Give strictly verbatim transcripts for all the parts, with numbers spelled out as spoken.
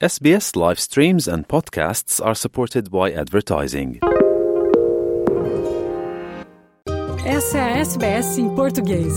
S B S live streams and podcasts are supported by advertising. Essa é a S B S em português.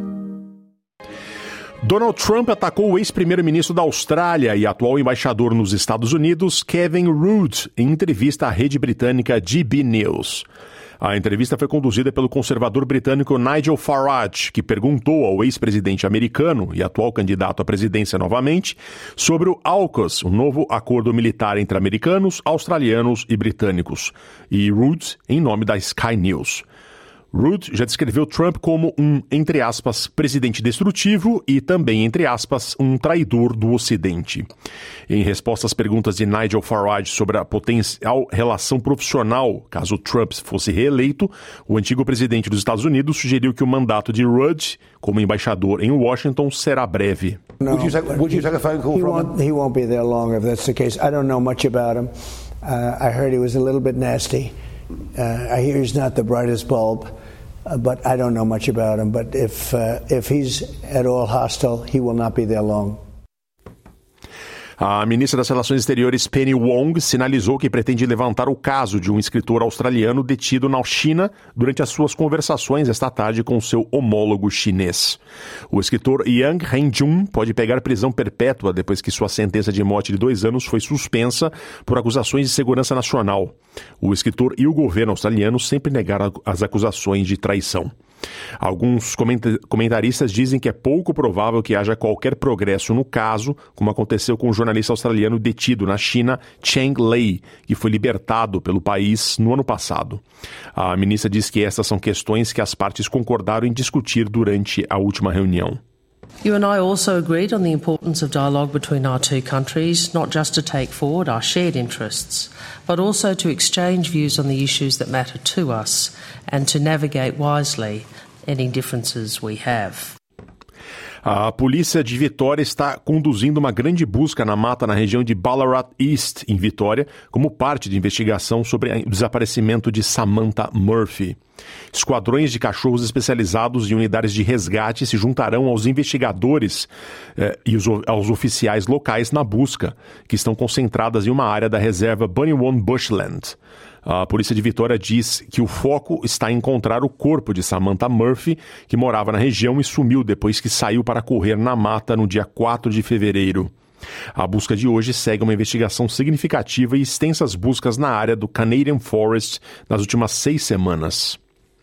Donald Trump atacou o ex-primeiro-ministro da Austrália e atual embaixador nos Estados Unidos, Kevin Rudd, em entrevista à rede britânica G B News. A entrevista foi conduzida pelo conservador britânico Nigel Farage, que perguntou ao ex-presidente americano e atual candidato à presidência novamente sobre o AUKUS, um novo acordo militar entre americanos, australianos e britânicos, e Rudd em nome da Sky News. Rudd já descreveu Trump como um, entre aspas, presidente destrutivo e também, entre aspas, um traidor do Ocidente. Em resposta às perguntas de Nigel Farage sobre a potencial relação profissional caso Trump fosse reeleito, o antigo presidente dos Estados Unidos sugeriu que o mandato de Rudd como embaixador em Washington será breve. No. Would you take, would you take a phone call he from won't, him? He won't be there long if that's the case. I don't know much about him. Uh, I heard he was a little bit nasty. Uh, I hear he's not the brightest bulb. Uh, but I don't know much about him. But if uh, if he's at all hostile, he will not be there long. A ministra das Relações Exteriores, Penny Wong, sinalizou que pretende levantar o caso de um escritor australiano detido na China durante as suas conversações esta tarde com seu homólogo chinês. O escritor Yang Hengjun pode pegar prisão perpétua depois que sua sentença de morte de dois anos foi suspensa por acusações de segurança nacional. O escritor e o governo australiano sempre negaram as acusações de traição. Alguns comentaristas dizem que é pouco provável que haja qualquer progresso no caso, como aconteceu com o jornalista australiano detido na China, Cheng Lei, que foi libertado pelo país no ano passado. A ministra diz que essas são questões que as partes concordaram em discutir durante a última reunião. You and I also agreed on the importance of dialogue between our two countries, not just to take forward our shared interests, but also to exchange views on the issues that matter to us and to navigate wisely any differences we have. A polícia de Vitória está conduzindo uma grande busca na mata na região de Ballarat East, em Vitória, como parte de investigação sobre o desaparecimento de Samantha Murphy. Esquadrões de cachorros especializados e unidades de resgate se juntarão aos investigadores eh, e os, aos oficiais locais na busca, que estão concentradas em uma área da reserva Bunnyone Bushland. A polícia de Vitória diz que o foco está em encontrar o corpo de Samantha Murphy, que morava na região e sumiu depois que saiu para correr na mata no dia quatro de fevereiro. A busca de hoje segue uma investigação significativa e extensas buscas na área do Canadian Forest nas últimas seis semanas.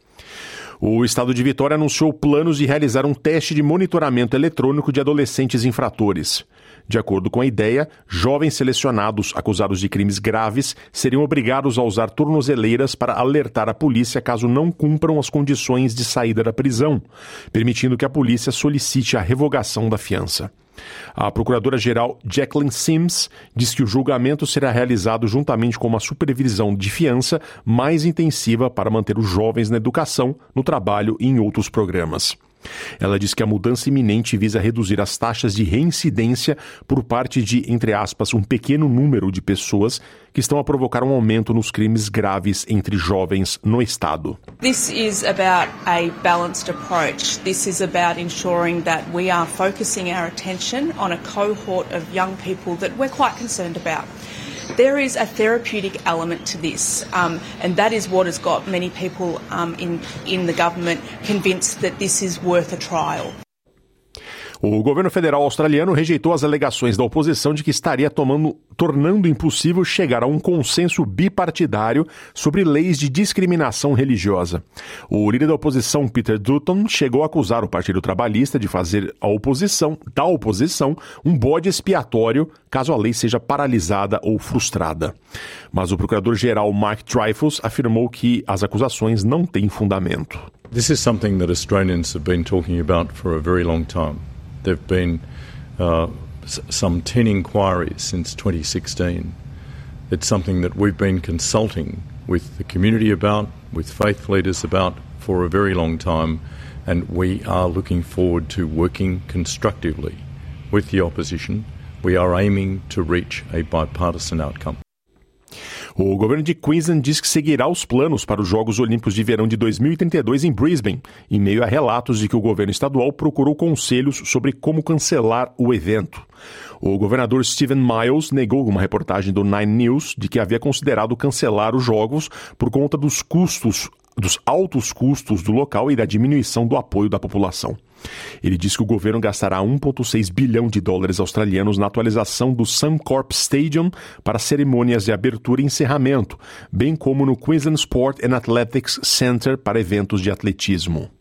O estado de Vitória anunciou planos de realizar um teste de monitoramento eletrônico de adolescentes infratores. De acordo com a ideia, jovens selecionados acusados de crimes graves seriam obrigados a usar tornozeleiras para alertar a polícia caso não cumpram as condições de saída da prisão, permitindo que a polícia solicite a revogação da fiança. A procuradora-geral Jacqueline Sims diz que o julgamento será realizado juntamente com uma supervisão de fiança mais intensiva para manter os jovens na educação, no trabalho e em outros programas. Ela diz que a mudança iminente visa reduzir as taxas de reincidência por parte de, entre aspas, um pequeno número de pessoas que estão a provocar um aumento nos crimes graves entre jovens no estado. This is about a balanced approach. This is about ensuring that we are focusing our attention on a cohort of young people that we're quite concerned about. There is a therapeutic element to this, um, and that is what has got many people um, in, in the government convinced that this is worth a trial. O governo federal australiano rejeitou as alegações da oposição de que estaria tomando, tornando impossível chegar a um consenso bipartidário sobre leis de discriminação religiosa. O líder da oposição, Peter Dutton, chegou a acusar o Partido Trabalhista de fazer a oposição, da oposição um bode expiatório caso a lei seja paralisada ou frustrada. Mas o procurador-geral Mark Dreyfus afirmou que as acusações não têm fundamento. This is something that Australians have been talking about for a very long time. There have been uh, s- some ten inquiries since twenty sixteen. It's something that we've been consulting with the community about, with faith leaders about for a very long time, and we are looking forward to working constructively with the opposition. We are aiming to reach a bipartisan outcome. O governo de Queensland diz que seguirá os planos para os Jogos Olímpicos de Verão de dois mil e trinta e dois em Brisbane, em meio a relatos de que o governo estadual procurou conselhos sobre como cancelar o evento. O governador Stephen Miles negou uma reportagem do Nine News de que havia considerado cancelar os Jogos por conta dos custos, dos altos custos do local e da diminuição do apoio da população. Ele disse que o governo gastará um vírgula seis bilhão de dólares australianos na atualização do Suncorp Stadium para cerimônias de abertura e encerramento, bem como no Queensland Sport and Athletics Centre para eventos de atletismo.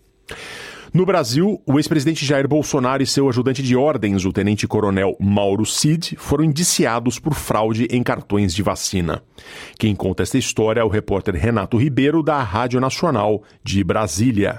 No Brasil, o ex-presidente Jair Bolsonaro e seu ajudante de ordens, o tenente-coronel Mauro Cid, foram indiciados por fraude em cartões de vacina. Quem conta esta história é o repórter Renato Ribeiro, da Rádio Nacional de Brasília.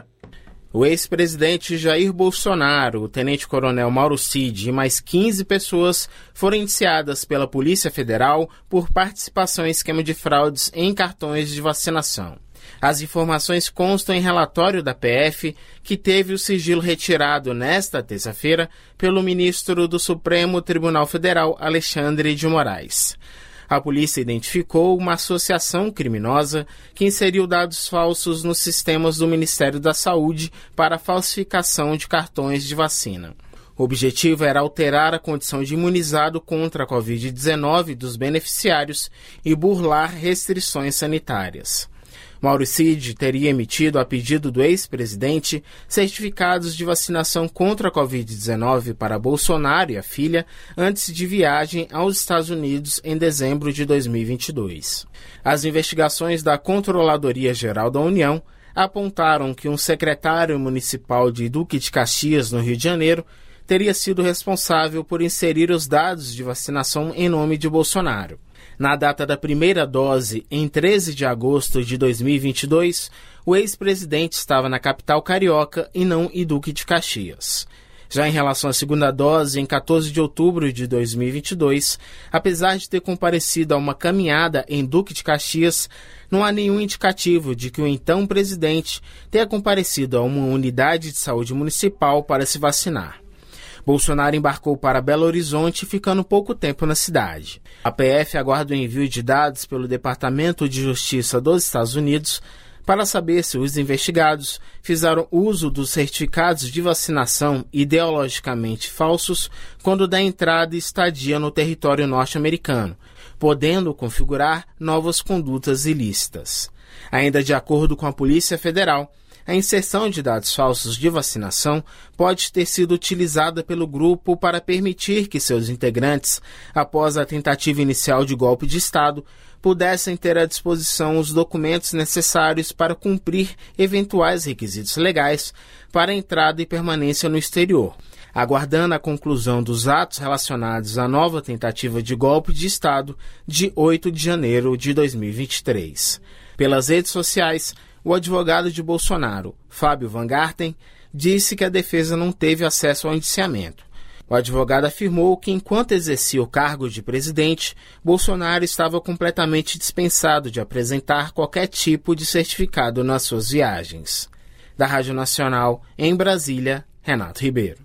O ex-presidente Jair Bolsonaro, o tenente-coronel Mauro Cid e mais quinze pessoas foram indiciadas pela Polícia Federal por participação em esquema de fraudes em cartões de vacinação. As informações constam em relatório da P F, que teve o sigilo retirado nesta terça-feira pelo ministro do Supremo Tribunal Federal, Alexandre de Moraes. A polícia identificou uma associação criminosa que inseriu dados falsos nos sistemas do Ministério da Saúde para a falsificação de cartões de vacina. O objetivo era alterar a condição de imunizado contra a covid dezenove dos beneficiários e burlar restrições sanitárias. Mauro Cid teria emitido, a pedido do ex-presidente, certificados de vacinação contra a covid dezenove para Bolsonaro e a filha antes de viagem aos Estados Unidos em dezembro de dois mil e vinte e dois. As investigações da Controladoria Geral da União apontaram que um secretário municipal de Duque de Caxias, no Rio de Janeiro, teria sido responsável por inserir os dados de vacinação em nome de Bolsonaro. Na data da primeira dose, em treze de agosto de dois mil e vinte e dois, o ex-presidente estava na capital carioca e não em Duque de Caxias. Já em relação à segunda dose, em quatorze de outubro de dois mil e vinte e dois, apesar de ter comparecido a uma caminhada em Duque de Caxias, não há nenhum indicativo de que o então presidente tenha comparecido a uma unidade de saúde municipal para se vacinar. Bolsonaro embarcou para Belo Horizonte, ficando pouco tempo na cidade. A P F aguarda o envio de dados pelo Departamento de Justiça dos Estados Unidos para saber se os investigados fizeram uso dos certificados de vacinação ideologicamente falsos quando da entrada e estadia no território norte-americano, podendo configurar novas condutas ilícitas. Ainda de acordo com a Polícia Federal, a inserção de dados falsos de vacinação pode ter sido utilizada pelo grupo para permitir que seus integrantes, após a tentativa inicial de golpe de Estado, pudessem ter à disposição os documentos necessários para cumprir eventuais requisitos legais para entrada e permanência no exterior, aguardando a conclusão dos atos relacionados à nova tentativa de golpe de Estado de oito de janeiro de dois mil e vinte e três. Pelas redes sociais, o advogado de Bolsonaro, Fábio Van Garten, disse que a defesa não teve acesso ao indiciamento. O advogado afirmou que, enquanto exercia o cargo de presidente, Bolsonaro estava completamente dispensado de apresentar qualquer tipo de certificado nas suas viagens. Da Rádio Nacional, em Brasília, Renato Ribeiro.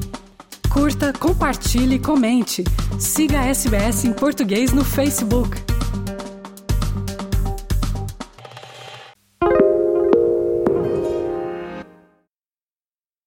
Curta, compartilhe e comente. Siga a S B S em português no Facebook.